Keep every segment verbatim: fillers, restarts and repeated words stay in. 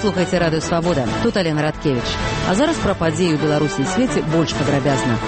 слухаеце радыё Свабода. Тут Алена Радкевіч. А зараз пра падзеі ў Беларусі і свеце больш падрабязна.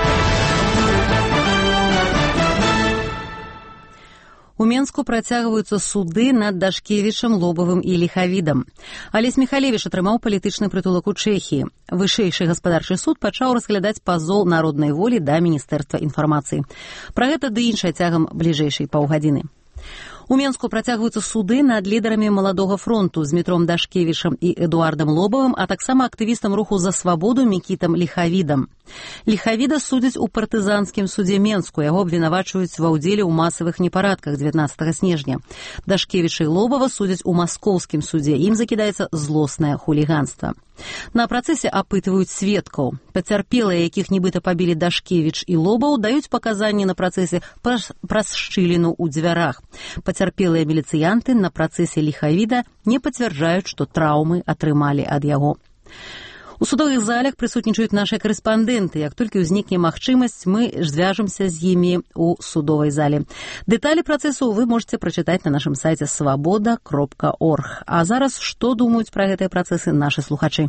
У Менску працягваюцца суды над Дашкевічам, Лобавым і Ліхавідам. Алесь Міхалевіч атрымаў палітычны прытулак у Чэхіі. Вышэйшы гаспадарчы суд пачаў разглядаць пазоў народнай волі да Міністэрства інфармацыі. Пра гэта ды іншае цягам бліжэйшай паўгадзіны. У Менску працягваюцца суды над лідарамі маладога фронту з Дмітром Дашкевічам і Эдуардам Лобавым, а таксама актывістам руху за свабоду Мікітам Ліхавідам. Ліхавіда судзяць у партызанскім судзе Менску, яго абвінавачваюць ва ўдзеле ў масавых непарадках дзевятнаццатага снежня. Дашкевіча і Лобава судзяць у маскоўскім судзе, ім закідаецца злоснае хуліганства. На працэсе апытваюць сведкаў. Пацярпелыя, якіх нібыта пабілі Дашкевіч і Лобаў, даюць паказанні на працэсе праз шчыліну ў дзвярах. Пацярпелыя міліцыянты на працэсе Ліхавіда не пацвярджаюць, што траўмы атрымалі ад яго. У судовых залях прысутнічаюць нашыя карэспандэнты. Як толькі ўзнікне магчымасць, мы звяжемся з імі ў судовай зале. Дэталі працэсу вы можете прачытаць на нашым сайце свабода кропка орг. А зараз што думаюць пра гэтыя працэсы нашы слухачы?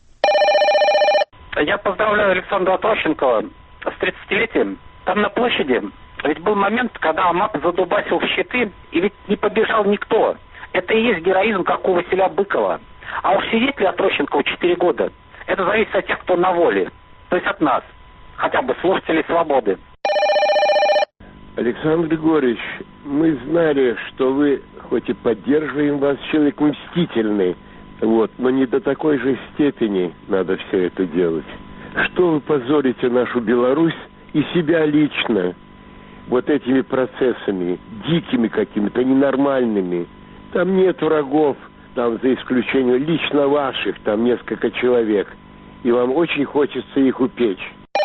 Я поздравляю Александра Трощенкова с тридцатилетием. Там на площади ведь был момент, когда АМАП задубасил в щиты, и ведь не побежал никто. Это и есть героизм, как у Василя Быкова. А уж сидеть ли от Трощенкова четыре года? Это зависит от тех, кто на воле. То есть от нас. Хотя бы слушателей свободы. Александр Григорьевич, мы знали, что вы, хоть и поддерживаем вас, человек мстительный, вот, но не до такой же степени надо все это делать. Что вы позорите нашу Беларусь и себя лично вот этими процессами, дикими какими-то, ненормальными. Там нет врагов. Там, за исключением лично ваших, там несколько человек, и вам очень хочется их упечь.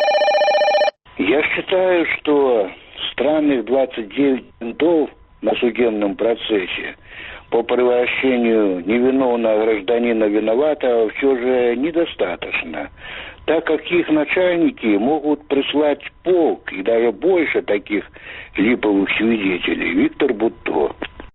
Я считаю, что странных двадцать девять ментов на судебном процессе по превращению невиновного гражданина виноватого все же недостаточно, так как их начальники могут прислать полк и даже больше таких липовых свидетелей. Виктор Бутто.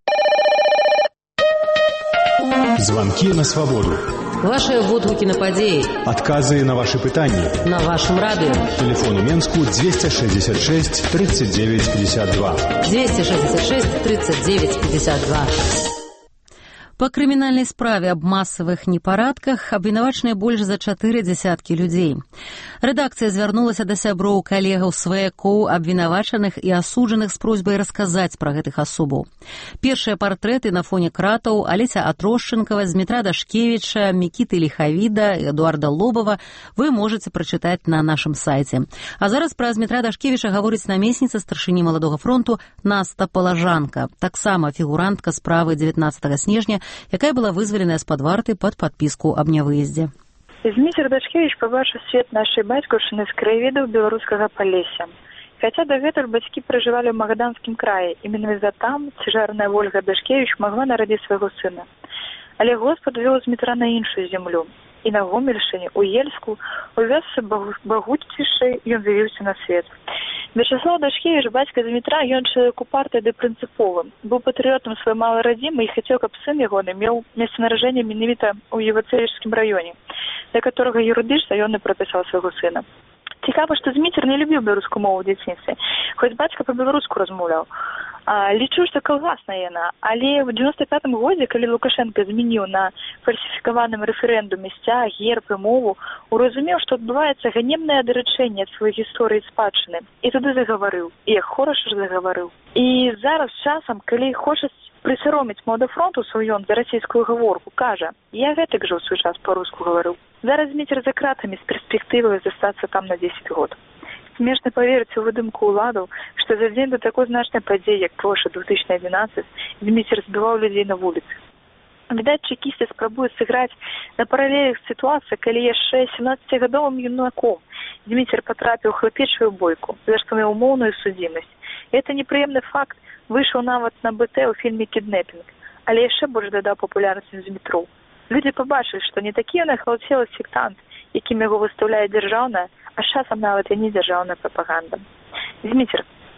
Звонки на свободу. Ваши водгуки на падеи. Отказы на ваши пытания. На вашем радио. Телефон у Менску двести шестьдесят шесть тридцать девять пятьдесят два. двести шестьдесят шесть тридцать девять пятьдесят два. Па крымінальнай справе аб масавых непарадках абвінавачаныя больш за чатыры дзясяткі людзей. Рэдакцыя звярнулася да сяброў, калегаў, сваякоў, абвінавачаных і асуджаных з просьбай расказаць пра гэтых асобаў. Першыя партрэты на фоне кратаў Алеся Атрощенкова, Дмітра Дашкевіча, Мікіты Ліхавіда, Эдуарда Лобава вы можете прачытаць на нашым сайце. А зараз пра Дмітра Дашкевіча гаворыць намесніца старшыні маладога фронту Наста Палажанка, таксама фігурантка справы дзевятнаццатага снежня, якая была вызваленая з-пад варты пад падпіску аб нявыездзе. Дмітр Дашкевіч пабачыў свет нашай бацькаўшчыны з краявідаў беларускага Палесся. Хаця дагэтуль бацькі пражывалі ў Магаданскім краі, і менавіта там цяжарная Ольга Дашкевіч магла нарадзіць свайго сына. Але Господ вёў Дмітра на іншую зямлю. І на Гомельшчыне, у Ельску, у вёсцы Багуцішчай ён з'явіўся на свет. Вячаслав Дашкевіч, бацька Дмітра, ён чалавек упарты ды прынцыповы. Быў патрыётам сваёй малай радзімы і хацеў, каб сын ягоны меў месца нараджэння менавіта ў Євацевічскім раёне, да которого юрыдычна ён і прапісаў свайго сына. Цікава, што Дмітр не любіў беларускую мову ў дзяцінстве, хоць бацька па-беларуску размаўляў. А, лічу, што калгасная яна, але ў дзевяносто пятым годзе, калі Лукашенко змяніў на фальсіфікаваным рэферэндуме сцяг, герб і мову, уразумеў, што адбываецца ганебнае адрачэнне ад сваёй гісторыі спадчыны. І тады загаварыў, і як хораша ж загаварыў. І зараз часам, калі хочуць прысароміць Молодофронту сваём за расійскую гаворку, кажа: я гэтак жа ў свой час па-руску гаварыў. Зараз Дмітр за кратамі з перспектывай застацца там на дзесяць год. Смешна поверыць у выдумку уладаў, што за дзень да такой значнай падзеі, як плошча две тысячи одиннадцать, Дмітр збіваў людзей на вуліцы. Відаць, чекісты спрабуюць сыграць на паралелях сітуацыі, калі яшчэ семнаццацігадовым юнаком Дмітр патрапіў у хлапечую бойку, за што меў умоўную судзімасць. Гэта непрыемны факт выйшаў нават на бэ тэ ў фільме «Кіднэпінг», але яшчэ больш дадаў папулярнасць Дмітру. Людзі пабачылі, што не такі ён ахалцелы сектант, якім яго выстаўляе дзяржаўная, а з часам нават і не дзяржаўная прапаганда. Дмітр,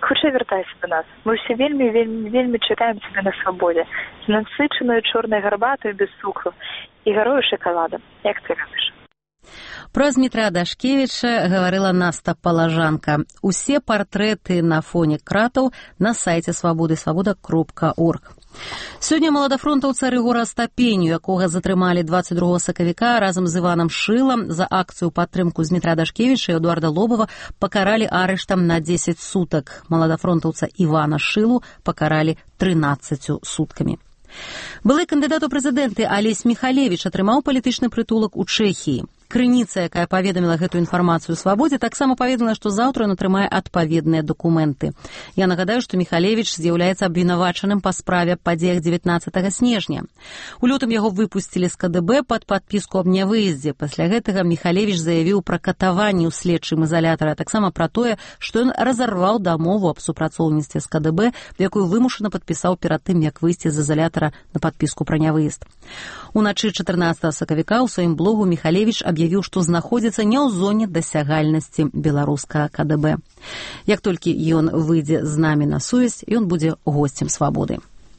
Хутчэй вяртайся да нас. Мы ўсе вельмі, вельмі, вельмі чакаем цябе на свабодзе. З насычаную чорнай гарбатаю без цукру і гарою шакалада, як ты любіш. Пра Дмітра Дашкевіча гаварыла Наста Палажанка. Усе партрэты на фоне кратаў на сайце свабоды свабода кропка орг. Сёння маладафронтаўца Рыгора Астапеню, якога затрымалі дваццаць другога сакавіка разам з Іванам Шылам за акцыю падтрымку Дмітра Дашкевіча і Эдуарда Лобава, пакаралі арыштам на дзесяць сутак. Маладафронтаўца Івана Шылу пакаралі трынаццаццю суткамі. Былы кандыдат у прэзідэнты Алесь Міхалевіч атрымаў палітычны прытулак у Чэхіі. Крыніца, якая паведаміла гэтую інфармацыю ў свабодзе, таксама паведаміла, што заўтра ён атрымае адпаведныя дакументы. Я нагадаю, што Міхалевіч з'яўляецца абвінавачаным па справе падзеях дзевятнаццатага снежня. У лютым яго выпусцілі з ка дэ бэ пад падпіску аб нявыездзе. Пасля гэтага Міхалевіч заявіў пра катаванні ў следчым ізалятары, а таксама пра тое, што ён разарваў дамову аб супрацоўніцтве з ка дэ бэ, якую вымушана падпісаў перад тым, як выйсці з ізалятара на падпіску пра нявыезд. Уначы чатырнаццатага сакавіка ў сваім блогу Міхалевіч аб'явіў, што знаходзіцца не ў зоне дасягальнасці беларускага ка дэ бэ. Як толькі ён выйдзе з намі на сувязь, ён будзе госцем свабоды.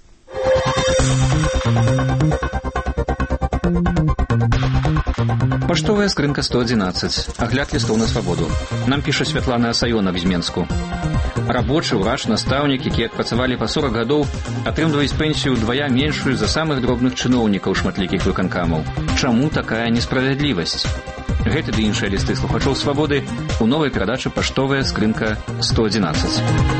Паштовая скрынка сто адзінаццаць. Агляд лістоў на свабоду. Нам піша Святлана Асаёнова з Менску. Рабочы, ўрач, настаўнік, якія працавалі па сорак гадоў, атрымліваюць пенсію ўдвая меншую за самых дробных чыноўнікаў шматлікіх выканкамаў. Чаму такая несправядлівасць? Гэты ды іншыя лісты слухачоў свабоды у новай перадачы «Паштовая скрынка сто адзінаццаць».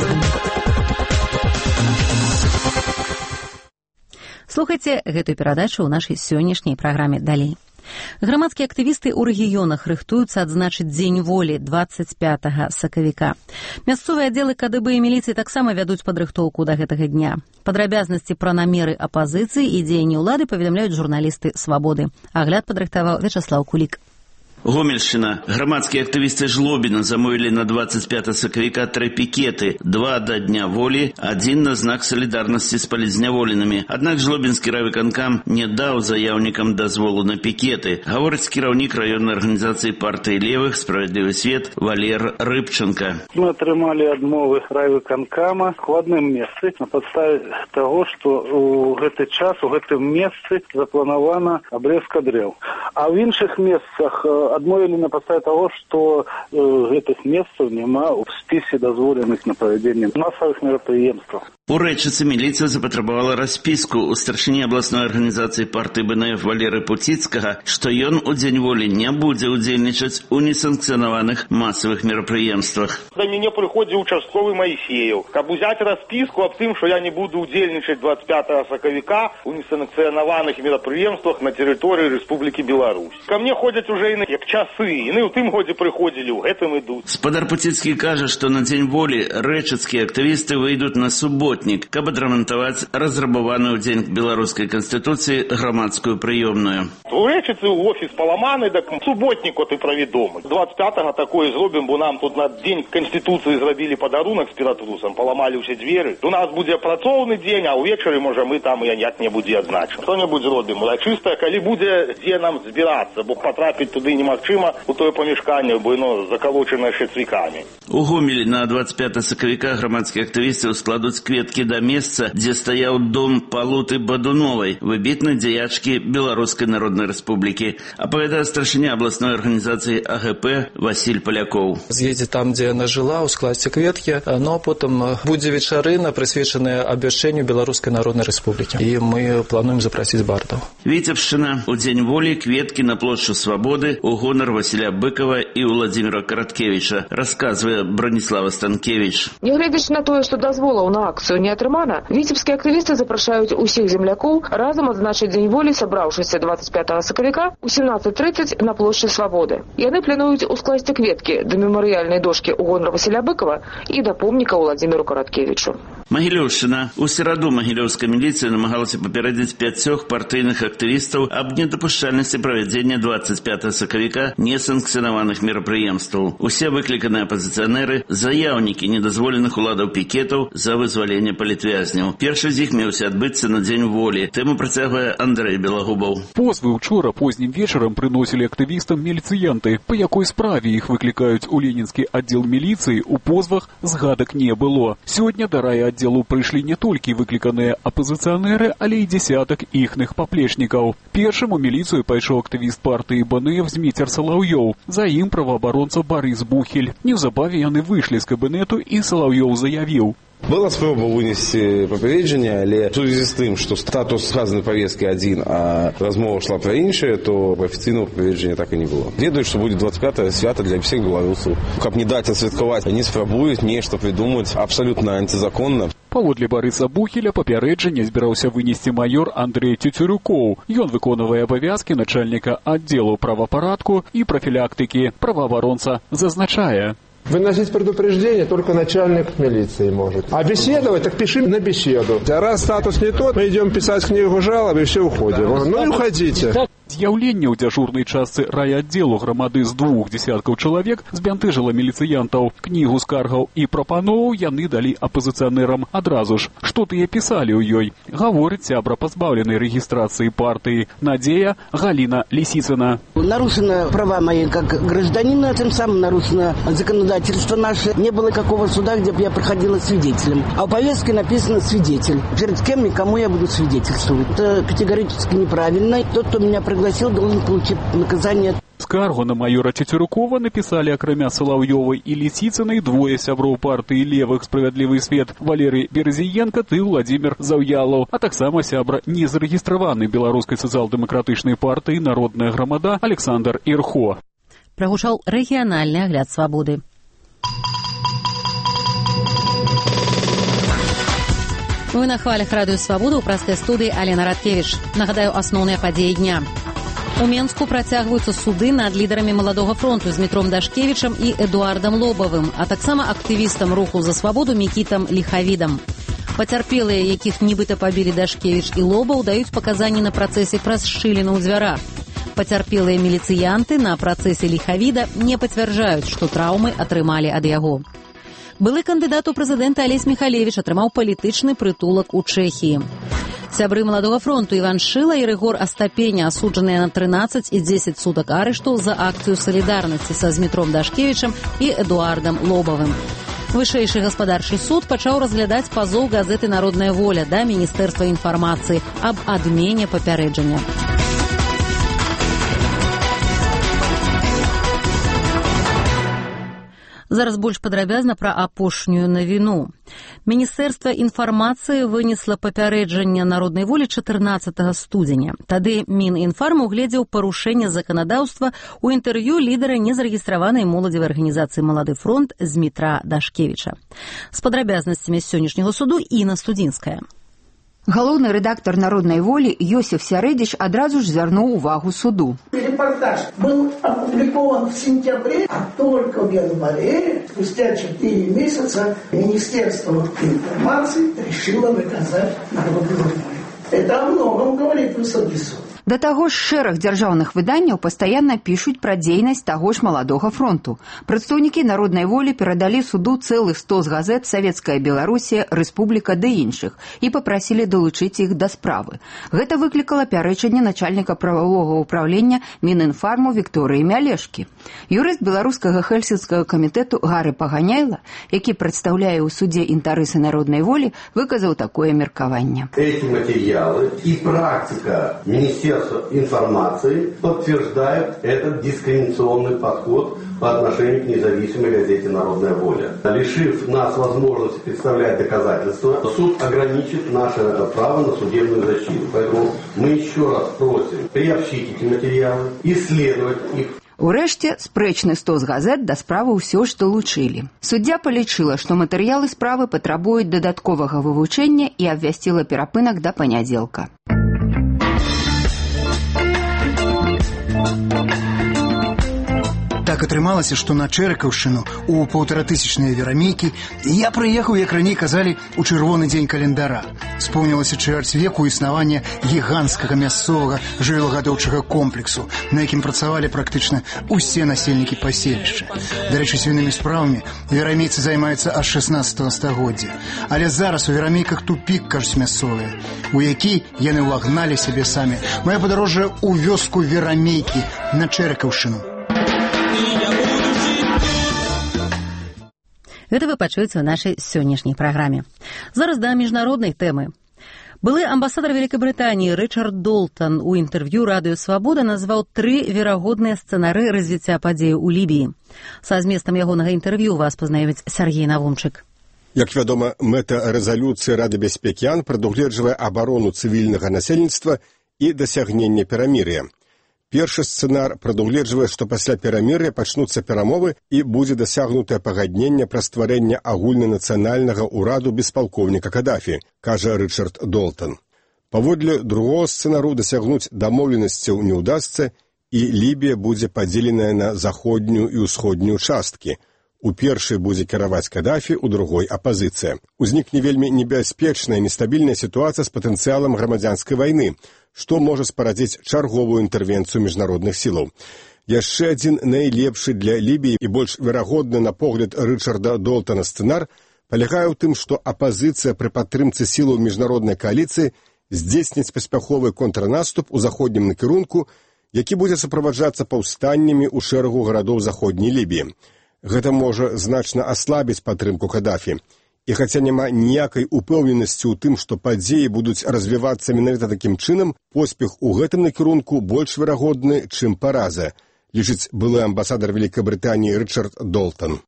Слухайце гэтую перадачу ў нашай сённяшняй праграме далей. Грамадскія актывісты ў рэгіёнах рыхтуюцца адзначыць дзень волі дваццаць пятага сакавіка. Мясцовыя аддзелы ка дэ бэ і міліцыі таксама вядуць падрыхтоўку да гэтага дня. Падрабязнасці пра намеры апазіцыі і дзеянні ўлады паведамляюць журналісты свабоды. Агляд падрыхтаваў Вячаслаў Кулік. Гомельщина. Громадские активисты Жлобина замовили на двадцать пятого сакавіка три пикеты. Два до Дня воли, один на знак солидарности с палізняволеными. Однако Жлобинский райвыканкам не дал заявникам дозволу на пикеты. Говорит кіраўнік районной организации партии левых «Справедливый свет» Валер Рыбченко. Мы отрымали адмовы райвыканкама в одном месте на подставе того, что у гэты час, у гэтым месцы запланавана обрезка дрэў. А в іншых месцах адмовілі на падставе того, што э, гэтых месцаў няма ў спісе дазволеных на правядзенне масавых мерапрыемстваў. У Рэчыцы милиция запатрабавала расписку у старшыні областной организации партии бэ эн эф Валеры Пуціцкага, что ён у Дзень волі не будзе удзельнічаць у несанкцыянаваных масавых мерапрыемствах. Да мяне прыходзіў участковы Маісеев, каб узяць расписку аб тым, што я не буду удзельнічаць двадцать пятого сакавіка у несанкцыянаваных мерапрыемствах на тэрыторыі Рэспублікі Беларусь. Ко мне ходзяць уже і як часы, іны ў тым годзе прыходзілі, у гэтым ідуць. Спадар Пуціцкі кажа, што на Дзень волі рэчыцкія актывісты выйдуць на суботу, каб адрамантаваць разрабаваную ў дзень беларускай канстытуцыі грамадскую прыёмную. У Рэчыцы офіс паламаны, так суботнік от і праведомы. двадцать пятого такое зробім, бо нам тут на дзень канстытуцыі зрабілі падарунак з піратрусам, паламалі ўсе дзверы. У нас будзе працоўны дзень, а ўвечары, можа, мы там і як-небудзь адзначым. Што-небудзь зробім. Урачыста, калі будзе дзе нам збірацца, бо патрапіць туды немагчыма у тое памяшканне, бо яно закалочанае шацвікамі. У Гомелі на двадцать пятого сакавіка грамадскія актывісты складуць кветкі до места, где стоял дом Палуты Бадуновой, выбітной дзеячки Белорусской Народной Республики. Оповедает старшыня областной организации а гэ пэ Василь Поляков. З'едзе там, где она жила, у скласці кветки, но потом будзе вечарына, прысвечаная абвяшчэнню Белорусской Народной Республики. И мы плануем запросить бардов. Витебщина. У Дзень воли кветки на площадь Свободы у гонор Василя Быкова и Владимира Короткевича, рассказывает Бронислава Станкевич. Нягледзячы на тое, што дазволаў на акцыю не атрымана, віцебскія актывісты запрашаюць усіх землякоў разам адзначыць Дзень волі, сабраўшыся двадцать пятого сакавіка у семнадцать тридцать на плошчы Свабоды. Яны плануюць ускласці кветкі да мемарыяльнай дошкі ў гонар Васіля Быкова і да помніка Владимиру Короткевичу. Магілёўшчына. У сераду магілёўская міліцыя намагалася папярэдзіць пяцёх партыйных актывістаў аб недапушчальнасці правядзення двадцать пятого сакавіка сакавіка несанкцыянаваных мерапрыемстваў. Усе выкліканыя апазіцыянеры заяўнікі недазволеных уладаў пікетаў за вызваленне палітвязняў. Першы з іх меўся адбыцца на дзень волі. Тэму працягвае Андрэй Белагубаў. Позвы учора познім вечарам прыносілі актывістам міліцыянты. Па якой справе іх выклікаюць у ленінскі аддзел міліцыі, у позвах згадак не было. Сёння да райаддзелу прыйшлі не толькі выкліканыя апазіцыянеры, але і дзесятак іхных паплечнікаў. Першым у міліцыю пайшоў актывіст партыі БНФ Зміцер Салаўёў. За ім праваабаронца Барыс Бухель. Неўзабаве яны выйшлі з кабінету, і Салаўёў заявіў: Была спроба вынести попередження, але в связи з тим, що статус сказаної повестки один, а розмова йшла про інше, то офіційного попередження так і не було. Ведаю, що буде двадцять п'яте свято для всіх білорусів. Каб не дати святкувати, вони спробують нешта придумати абсолютно антизаконно. Паводле Барыса Бухеля папярэджанне збіраўся вынесці майор Андрэй Цюцюрюкоў. Ён выконвае абавязкі начальніка аддзелу правапарадку і профілактыкі. Праваабаронца зазначае: Выносить предупреждение только начальник милиции может. А беседовать, так пиши на беседу. А раз статус не тот, мы идем писать книгу жалоб и все уходим. Ну и уходите. З'яўленне ў дзяжурнай частцы райаддзелу грамады з двух дзесяткаў чалавек збянтэжыла міліцыянтаў. Кнігу скаргаў і прапановаў яны далі апазіцыянерам адразу ж. Што тыя пісалі ў ёй? Гаворыць сябра пазбаўленай рэгістрацыі партыі Надзея Галина Лисицына. Нарушены права мои как гражданина, тем самым нарушено законодательство наше. Не было какого суда, где бы я проходила свидетелем. А в повестке написано «свидетель». Перед кем и кому я буду свидетельствовать? Это категорически неправильно. Тот, кто меня пригласил, должен получить наказание. Скаргу на майора Цюцюрюкова написали, акрамя Салаўёвай і Лисицыной, двое сяброў партыі левых «Справядлівы свет» Валерый Березіенка ты Владимир Заўялаў, а таксама сябра незарэгістраваны беларускай сацыял-дэмакратычнай партыі «Народная грамада» Александр Ірхо. Прагучаў рэгіянальны агляд «Свабоды». Вы на хвалях радыё «Свабода» ў простай студыі Алена Радкевіч. Нагадаю, асноўныя падзеі дня. У Менску працягваюцца суды над лідарамі маладога фронту Змітром Дашкевічам і Эдуардам Лобавым, а таксама актывістам руху за свабоду Мікітам Ліхавідам. Пацярпелыя, якіх нібыта пабілі Дашкевіч і Лобаў, даюць паказанні на працэсе праз шчыліну ў дзвярах. Пацярпелыя міліцыянты на працэсе Ліхавіда не пацвярджаюць, што траўмы атрымалі ад яго. Былы кандыдат у прэзідэнта Алесь Міхалевіч атрымаў палітычны прытулак у Чэхіі. Сябры маладога фронту Іван Шыла і Рыгор Астапеня асуджаныя на трынаццаць і дзесяць сутак арышту за акцыю салідарнасці са Змітром Дашкевічам і Эдуардам Лобавым. Вышэйшы гаспадарчы суд пачаў разглядаць пазоў газеты «Народная воля» да Міністэрства інфармацыі аб адмене папярэджання. Зараз больш падрабязна пра апошнюю навіну. Міністэрства інфармацыі вынесла папярэджанне «Народнай волі» чатырнаццатага студзеня. Тады Мінінфарм угледзеў парушэнне заканадаўства ў інтэрв'ю лідара незарэгістраванай моладзевай арганізацыі «Малады фронт» Змітра Дашкевіча. З падрабязнасцямі сённяшняга суду Інна Студзінская. Галоўны рэдактор «Народнай волі» Йосиф Сярэдзіч адразу ж звярнуў увагу суду. Репортаж был опубликован в сентябре, а только в январе, спустя четыре месяца, Министерство информации решило выказать «Народную волю». Это о многом говорит высокий суд. Да таго ж шэраг дзяржаўных выданняў пастаянна пішуць пра дзейнасць таго ж маладога фронту. Прадстаўнікі «Народнай волі» перадалі суду цэлы стос газет «Савецкая Беларусія», «Рэспубліка» ды іншых і папрасілі далучыць іх да справы. Гэта выклікала пярэчанне начальніка прававога ўпраўлення Мінінфарму Вікторыі Мялешкі. Юрыст беларускага хельсінскага камітэту Гары Паганяйла, які прадстаўляе ў судзе інтарэсы «Народнай волі», выказаў такое меркаванне. Эти материалы и практика Министерства информации подтверждают этот дискриминационный подход по отношению к независимой газете «Народная воля». Лишив нас возможности представлять доказательства, суд ограничит наше право на судебную защиту. Поэтому мы еще раз просим приобщить эти материалы, исследовать их. Урэшце, спрэчны стос газет да справы ўсё ж далучылі. Суддзя палічыла, што матэрыялы справы патрабуюць дадатковага вывучэння і абвясціла перапынак да панядзелка. Так атрымалася, што на Чэракаўшчыну у паўтаратысячныя верамейкі я прыехаў, як раней казалі, у чырвоны дзень календара. Спомнілася чвэрць веку існавання гіганцкага мясцовага жывёлагадоўчага комплексу, на якім працавалі практычна ўсе насельнікі паселішча. Дарэчы, свінымі справамі верамейцы займаюцца аж шаснаццатага стагоддзя. Але зараз у верамейках тупік, кажуць мясцовыя, у які яны ўвагналі сябе самі. Мае падарожжа ў вёску верамейкі на Чэракаўшчыну. Гэта вы пачуеце ў нашай сённяшняй праграме. Зараз да міжнароднай тэмы. Былы амбасадар Великабрытаніі Рычард Долтан у інтэрв'ю радыё «Свабода» назваў тры верагодныя сцэнары развіцця падзеяў у Лібіі. Са зместам ягонага інтэрв'ю вас пазнаёміць Сяргей Навумчык. Як вядома, мэта рэзалюцыі Рады бяспекі АН прадугледжвае абарону цывільнага насельніцтва і дасягнення перамір'я. Першы сцэнар прадугледжвае, што пасля перамір'я пачнуцца перамовы і будзе дасягнутае пагадненне пра стварэнне агульнанацыянальнага ўраду без палкоўніка Кадафі, кажа Рычард Долтан. Паводле другога сцэнару дасягнуць дамоўленасцяў не ўдасца, і Лібія будзе падзеленая на заходнюю і ўсходнюю часткі. У першай будзе кіраваць Кадафі, у другой апазіцыя. Узнікне вельмі небяспечная, нестабільная сітуацыя з патэнцыялам грамадзянскай вайны, што можа спарадзіць чарговую інтэрвенцыю міжнародных сілаў. Яшчэ адзін найлепшы для Лібіі і больш верагодны на погляд Рычарда Долтана сцэнар палягае ў тым, што апазіцыя пры падтрымцы сілаў міжнароднай кааліцыі здзейсніць паспяховы контрнаступ у заходнім накірунку, які будзе суправаджацца паўстаннямі ў шэрагу гарадоў заходняй Лібіі. Гэта можа значна аслабіць падтрымку Кадафі. І хаця няма ніякай упэўненасці ў тым, што падзеі будуць развівацца менавіта такім чынам, поспех у гэтым накірунку больш верагодны, чым параза, лічыць былы амбасадар Великабрытаніі Рычард Долтан.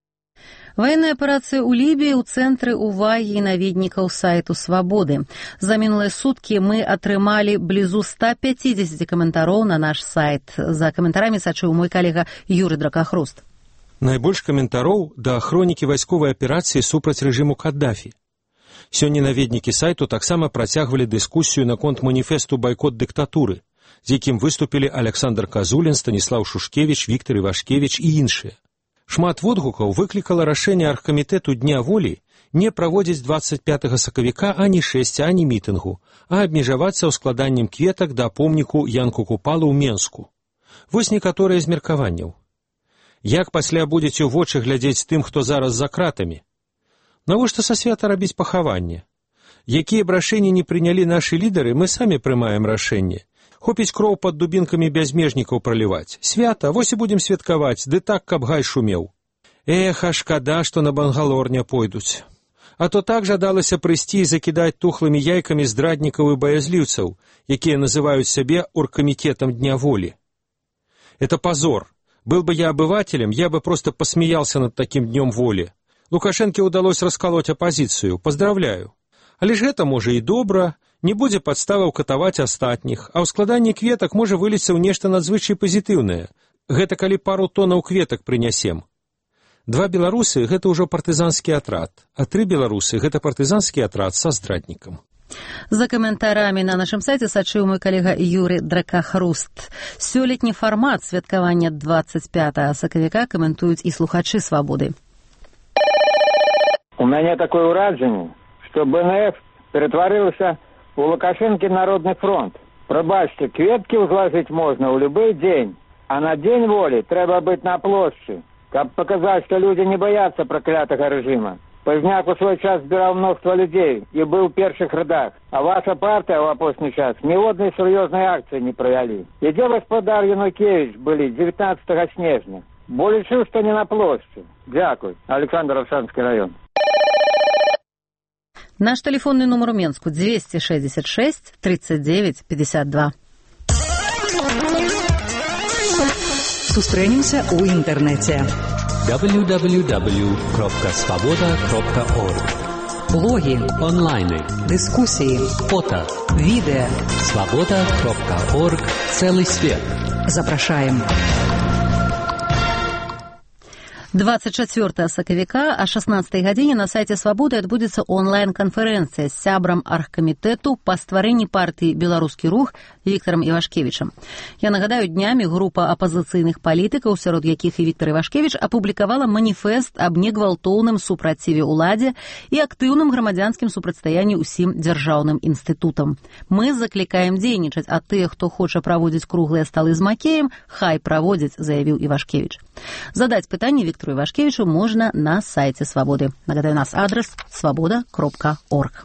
Ваенная аперацыя ў Лібіі ў цэнтры ўвагі наведнікаў сайту «Свабоды». За мінулыя суткі мы атрымалі блізу ста пяцідзесяці каментароў на наш сайт. За каментарамі сачыў мой калега Юры Дракахруст. Найбольш каментароў да хронікі вайсковай аперацыі супраць рэжыму Каддафі. Сёння наведнікі сайту таксама працягвалі дыскусію наконт маніфесту «Байкот дыктатуры», з якім выступілі Александр Казулін, Станіслаў Шушкевіч, Віктор Івашкевіч і іншыя. Шмат водгукаў выклікала рашэнне аргкамітэту Дня волі не праводзіць дваццаць пятага сакавіка ані шэсця, ані мітынгу, а абмежавацца ўскладаннем кветак да помніку Янку Купалу ў Менску. Вось некаторыя з меркаванняў. Як пасля будзеце ў вочы глядзець тым, хто зараз за кратамі? Навошта са свята рабіць пахаванне? Якія б рашэнні не прынялі нашы лідары, мы самі прымаем рашэнне. Хопіць кроў пад дубінкамі бязмежнікаў праліваць. Свята, вось і будзем святкаваць, ды так, каб гай шумеў. Эх, а шкада, што на Бангалор не пойдуць. А то так жадалася прыйсці і закідаць тухлымі яйкамі здраднікаў і баязліўцаў, якія называюць сябе оргкомитетом Дня волі. Это позор. Был бы я обывателем, я бы просто посмеялся над таким днем воли. Лукашенке удалось расколоть оппозицию. Поздравляю. Але ж гэта можа і добра, не будзе падставаў катаваць астатніх, а ў складанні кветак можа выліцца ў нешта надзвычай пазітыўнае. Гэта калі пару тонаў кветак прынясем. Два беларусы — гэта ўжо партызанскі атрад, а тры беларусы — гэта партызанскі атрад са здраднікам. За каментарамі на нашым сайце сачыў мой калега Юры Дракахруст. Сёлетні фармат святкавання дваццаць пятага сакавіка каментуюць і слухачы «Свабоды». У мяне такое ўражанне, што бэ эн эф ператварыўся у Лукашэнкі народны фронт. Прабачце, кветкі ўзлажыць можна ў любы дзень, а на дзень волі трэба быць на плошчы, каб паказаць, што людзі не баяцца праклятага рэжыма. Пазняк у свой час збіраў мноства людзей і быў у першых радах, а ваша партыя ў апошні час ніводнай сур'ёзнай акцыі не правялі. І дзе гаспадар Янукевіч былі дзевятнаццатага снежня? Бо лічыў, што не на плошчы. Дзякуй. Александр, Равшанскі раён. Наш телефонный номер в Менску двести шестьдесят шесть тридцать девять пятьдесят два. Сустрэнемся ў інтэрнэце. дабл ю дабл ю дабл ю крапка свабода крапка орг. Блоги, онлайны, дискуссии, фото, видео. свобода крапка орг. Целый свет. Запрашаем. двадцать чацвёртага сакавіка а шаснаццатай гадзіне на сайце Свабоды адбудзецца онлайн-канферэнцыя з сябрам аргкамітэту па стварэнні партыі «Беларускі рух» Віктарам Івашкевічам. Я нагадаю, днямі група апазіцыйных палітыкаў, сярод якіх і Віктар Івашкевіч, апублікавала маніфест аб негвалтоўным супраціве ўладзе і актыўным грамадзянскім супрацьстаянні ўсім дзяржаўным інстытутам. Мы заклікаем дзейнічаць, а тыя, хто хоча праводзіць круглыя сталы з макеем, хай праводзяць, заявіў Івашкевіч. Задаць пытанне Віктору Івашкевічу можна на сайце Свабоды. Нагадаю, нас адрес свобода кропка орг.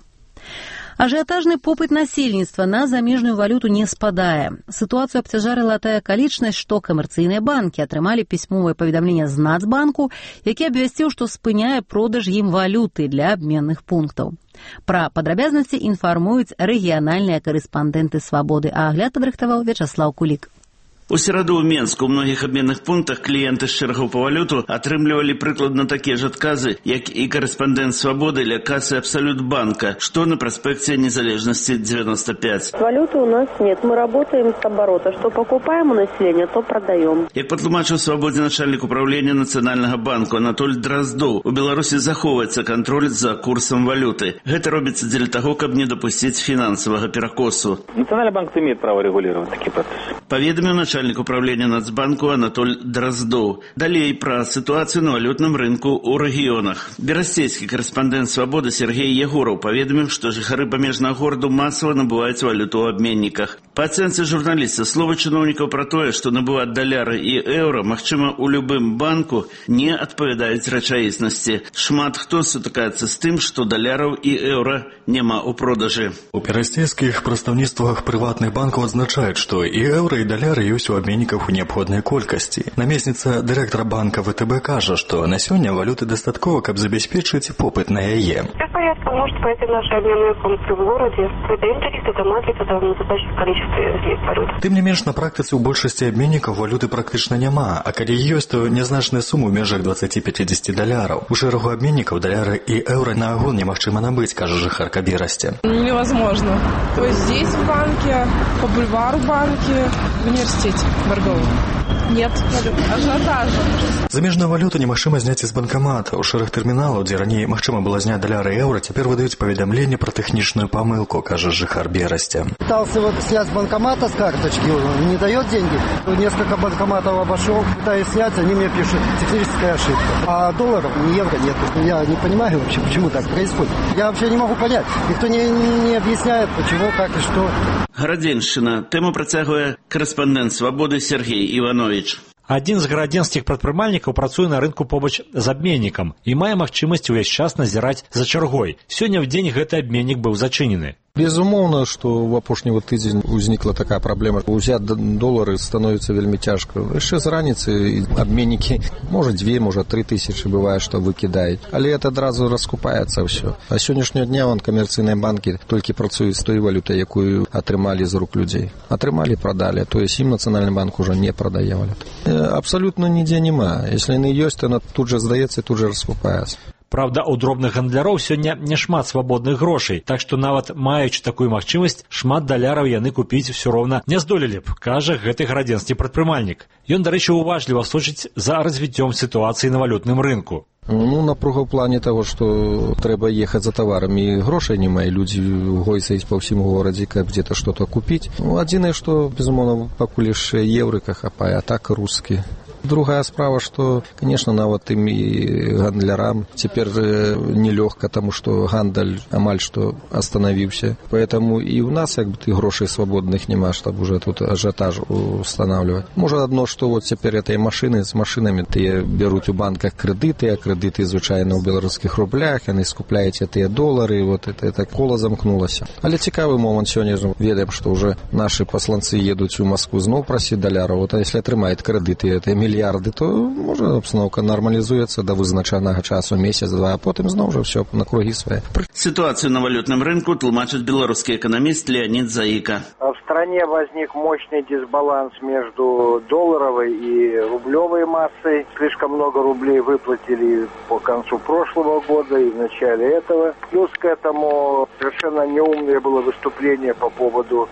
Ажыятажны попыт насельніцтва на замежную валюту не спадае. Сітуацыю абцяжарыла тая акалічнасць, што камерцыйныя банкі атрымалі пісьмовае паведамленне з Нацбанку, які абвясціў, што спыняе продаж ім валюты для абменных пунктаў. Пра падрабязнасці інфармуюць рэгіянальныя карэспандэнты Свабоды, а агляд падрыхтаваў Вячаслаў Кулік. У сераду ў Менску ў многіх абменных пунктах кліенты з чэргаў па валюту атрымлівалі прыкладна такія ж адказы, як і карэспандэнт Свабоды ля касы Абсолютбанка, што на праспекте Незалежности девяносто пять. Валюты у нас нет, мы работаем с оборота. Что покупаем у населения, то продаем. Як патлумачыў Свабодзе начальник управления Национального банка Анатоль Дроздоў, у Беларусі захоўваецца кантроль за курсом валюты. Гэта робіцца дзеля таго, каб не дапусціць фінансавага перакосу. Национальный банк имеет право регулировать такие процессы. Паведаміў начальник управления Нацбанку Анатоль Дроздоў. Далей пра ситуацию на валютном рынку у регионах. Берасцейский корреспондент Свободы Сергей Егоров поведомил, что жыхары памежнага гораду массово набывают валюту в обменниках. По оценке журналиста, слово чиновников про то, что набывать доллары и евро, магчыма у любым банку, не отповедает рэчаіснасці. Шмат хто сутыкаецца з тым, что долларов и евро нема у продажы. У берасцейских представництвах приватных банков означает, что и евро, и доллары есть у обменников у необходной колькости. Наместница директора банка ВТБ кажа, что на сегодня валюты достатково, как забеспечить попыт на яе. Все в порядке, можете пойти в наши обменные пункты в городе. Выдаем триста домашних, тогда на задачу количество валют. Тым не менш, на практице у большасці обменников валюты практично няма, а калі ёсць, то нязначная сума ў межах двадцать-пятьдесят долларов. У шэрагу обменников доллары и евро на агон немагчыма набыць, кажа жыхарка Берасці. Невозможно. То есть здесь в банке, по бульвару банке, в университете торговом. Нет, ажиотажа. Замежную валюту немагчыма зняць з банкамата. У шэраг тэрміналаў, дзе раней магчыма было зняць доллары и евро, цяпер выдаюць паведамленне пра тэхнічную памылку, кажа жыхар Берасці. Пытался вот снять с банкомата с карточки, не дает деньги. Несколько банкоматов обошел, пытаюсь снять, они мне пишут техническая ошибка. А долларов, ни евро нет. Я не понимаю вообще, почему так происходит. Я вообще не могу понять. Никто не, не объясняет, почему, как и что. Гарадзеншчына. Тэму працягвае карэспандэнт Свабоды Сергей Іванович. Адзін з гарадзенскіх прадпрымальнікаў працуе на рынку побач з абменнікам і мае магчымасць увесь час назіраць за чаргой. Сёння ў дзень гэты абменнік быў зачынены. Безумоўна, што в апошні вот тыдзень узнікла такая праблема. Узяць долары становіцца вельмі цяжка. Яшчэ з раніцы абменнікі, можа, дзве, можа, тры тысячы бывае, што выкідаюць. Але это адразу раскупаецца ўсё. А сённяшняго дня вон камерцыйныя банкі толькі працуюць з той валютай, якую атрымалі з рук людзей. Атрымалі, прадалі, то есть ім Нацыянальны банк уже не прадае валюту. Абсалютна нідзе няма. Если яны ёсць, то яна тут жа здаецца і тут жа раскупаецца. Праўда, у дробных гандляроў сёння няшмат свабодных грошай, так што нават маючы такую магчымасць, шмат даляраў яны купіць усё роўна не здолелі б, кажа гэты гарадзенскі прадпрымальнік. Ён, дарэчы, уважліва сочыць за развіццём сітуацыі на валютным рынку. Ну, напруга ў плане таго, што трэба ехаць за таварамі, грошай няма, і людзі гойсаюць па ўсім горадзе, каб дзе-то што-то купіць. Ну, адзінае, што, безумоўна, пакуль яшчэ еўрыка хапае, а так рускі. Другая справа, что, конечно, нават им и гандлярам теперь нелегко, потому что гандаль амаль что остановился. Поэтому и у нас как бы ты грошей свободных нема, чтобы уже тут ажиотаж устанавливать. Может одно, что вот теперь этой машины с машинами ты берут у банках кредиты, а кредиты звычайно в белорусских рублях, они скупляют эти доллары, вот это, это коло замкнулось. Але цікавый момент сегодня ведаем, что уже наши посланцы едут в Москву знов просить долларов. Вот а если отрымает кредиты, это миллиарды, мільярды, то можа обстановка нармалізуецца да вызначанага часу месяц-два, а потым зноў жа ўсё на кругі свае. Ситуацию на валютном рынке тлумачит белорусский экономист Леонид Заика. В стране возник мощный дисбаланс между долларовой и рублевой массой. Слишком много рублей выплатили по концу прошлого года и в начале этого. Плюс к этому совершенно неумное было выступление по поводу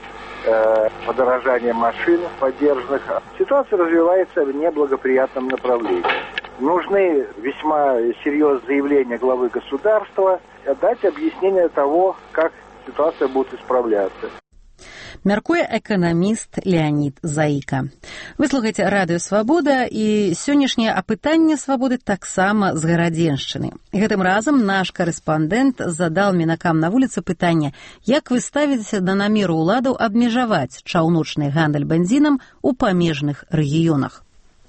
подорожания машин подержанных. Ситуация развивается в неблагоприятном направлении. нужны весьма серьезные заявления главы государства, дать объяснение того, как ситуация будет исправляться. Мяркуе эканаміст Леонид Заіка. Вы слухаеце радыё «Свабода» і сённяшняе апытанне «Свабоды» таксама з Гарадзеншчыны. Гэтым разам наш корэспандэнт задал мінакам на вуліцы пытанне, як вы ставіцеся да намеру ўладаў абмежаваць чаўночны гандаль бензінам у памежных рэгіёнах.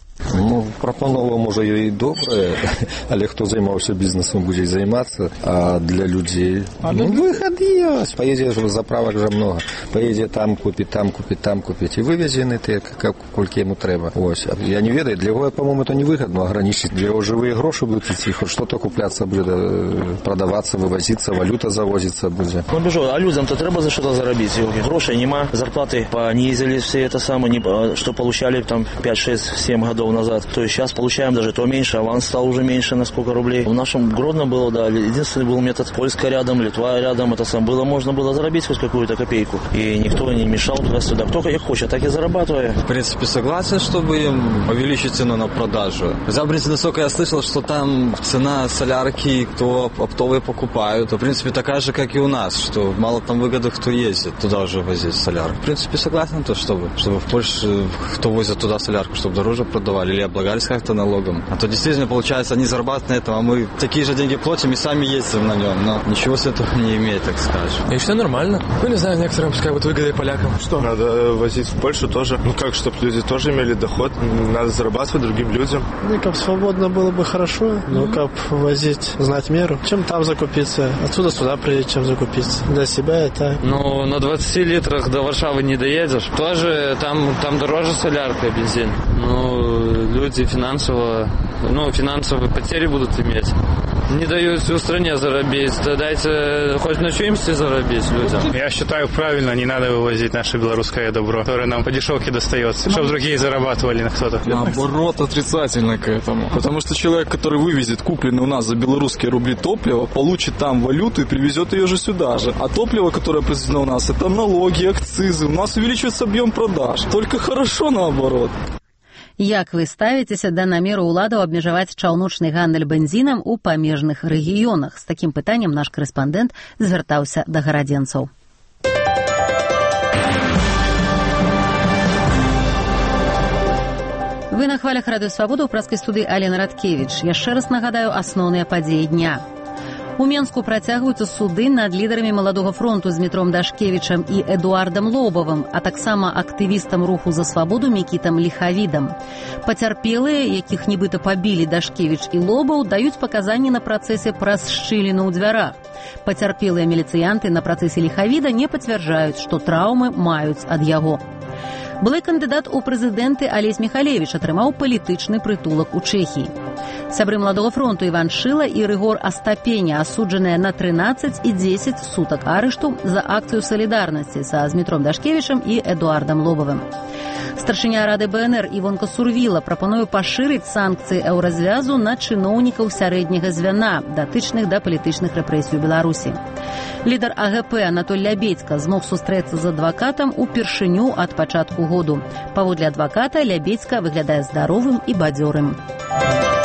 Ну, прапанова, можа, і добрая, але хто займаўся бізнесам, будзе займацца, а для людзей ну, выхад ёсць. Паедзе заправак жа много. Паедзе там купіць, там купіць, там купіць. І вывезены ты, колькі яму трэба. Ось. Я не ведаю, для яго, по-моему, это не выгодно ограничить. Для яго жывыя грошы будуць ісці, хоць што-то купляцца будзе, прадавацца, вывозіцца, валюта завозіцца будзе. Ну, бежу, а людзям-то трэба за што-то заробіць. Грошай нема, зарплаты понизили все это самое, что получали там пять шесть семь годов назад. То есть сейчас получаем даже то меньше, аванс стал уже меньше на сколько рублей. В нашем Гродно было, да, единственный был метод Польска рядом, Литва рядом, это сам было, можно было заработать хоть какую-то копейку. И никто не мешал туда-сюда. Кто как хочет, так и зарабатывает. В принципе, согласен, чтобы им увеличить цену на продажу. Хотя, в принципе, насколько я слышал, что там цена солярки, кто оптовые покупают, в принципе, такая же, как и у нас, что мало там выгоды, кто ездит туда уже возить солярку. В принципе, согласен, то, чтобы, чтобы в Польше, кто возит туда солярку, чтобы дороже продавали или облагались как-то налогом. А то действительно, получается, они зарабатывают на этом, а мы такие же деньги платим и сами ездим на нем. Но ничего с этого не имеет, так скажем. И все нормально. Ну, не знаю, некоторым пускай будут выгодой полякам. Что? Надо возить в Польшу тоже. Ну как, чтобы люди тоже имели доход. Надо зарабатывать другим людям. Ну, как свободно было бы хорошо. Ну, как возить, знать меру. Чем там закупиться? Отсюда сюда приедет, чем закупиться. Для себя это... Ну, на двадцати литрах до Варшавы не доедешь. Тоже там, там дороже солярка, бензин. Ну, люди финансово, ну, финансовые потери будут иметь. Не дают всю стране заробить. Да дайте хоть на чем-то заробить людям. Я считаю, правильно, не надо вывозить наше белорусское добро, которое нам по дешевке достается, чтобы другие зарабатывали на кто-то. Наоборот, отрицательно к этому. Потому что человек, который вывезет купленное у нас за белорусские рубли топливо, получит там валюту и привезет ее же сюда же. А топливо, которое произведено у нас, это налоги, акцизы. У нас увеличивается объем продаж. Только хорошо наоборот. Як вы ставіцеся да намеру ўладаў абмежаваць чаўночны гандаль бензінам у памежных рэгіёнах? З такім пытаннем наш корэспандэнт звяртаўся да гарадзенцаў. Вы на хвалях радыё «Свабода» ў праскай студыі Алена Радкевіч. Яшчэ раз нагадаю асноўныя падзеі дня. У Менску працягваюцца суды над лідарамі маладога фронту з Дмітром Дашкевічам і Эдуардам Лобавым, а таксама актывістам руху за свабоду Мікітам Ліхавідам. Пацярпелыя, якіх нібыта пабілі Дашкевіч і Лобаў, даюць паказанні на працэсе праз шчыліну ў дзвярах. Пацярпелыя міліцыянты на працэсе Ліхавіда не пацвярджаюць, што траўмы маюць ад яго. Былы кандыдат у прэзідэнты Алесь Міхалевіч атрымаў палітычны прытулак у Чэхіі. Сябры маладога фронту Іван Шыла і Рыгор Астапеня асуджаныя на трынаццаць і дзесяць сутак арышту за акцыю салідарнасці са Дмітром Дашкевічам і Эдуардам Лобавым. Старшыня рады БНР Івонка Сурвіла прапануе пашырыць санкцыі еўразвязу на чыноўнікаў сярэдняга звяна, датычных да палітычных рэпрэсій у Беларусі. Лідар АГП Анатоль Лябедзька змог сустрэцца з адвакатам упершыню ад пачатку году. Паводле адваката, Лябедзька выглядае здаровым і бадзёрым.